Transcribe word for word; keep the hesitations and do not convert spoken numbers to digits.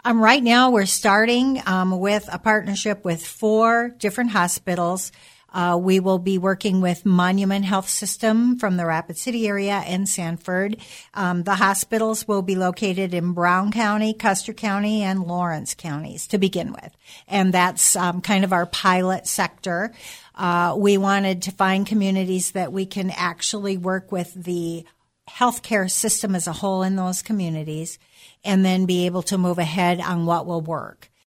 Um, right now, we're starting um, with a partnership with four different hospitals. Uh, we will be working with Monument Health System from the Rapid City area and Sanford. Um, the hospitals will be located in Brown County, Custer County, and Lawrence counties to begin with. And that's um, kind of our pilot sector. Uh, we wanted to find communities that we can actually work with the healthcare system as a whole in those communities and then be able to move ahead on what will work.